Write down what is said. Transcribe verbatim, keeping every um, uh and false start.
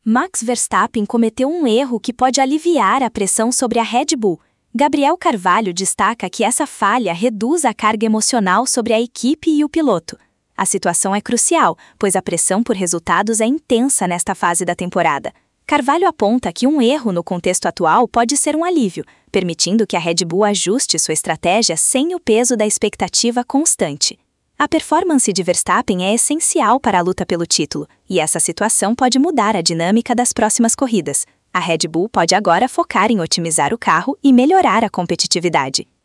Max Verstappen cometeu um erro que pode aliviar a pressão sobre a Red Bull. Gabriel Carvalho destaca que essa falha reduz a carga emocional sobre a equipe e o piloto. A situação é crucial, pois a pressão por resultados é intensa nesta fase da temporada. Carvalho aponta que um erro no contexto atual pode ser um alívio, permitindo que a Red Bull ajuste sua estratégia sem o peso da expectativa constante. A performance de Verstappen é essencial para a luta pelo título, e essa situação pode mudar a dinâmica das próximas corridas. A Red Bull pode agora focar em otimizar o carro e melhorar a competitividade.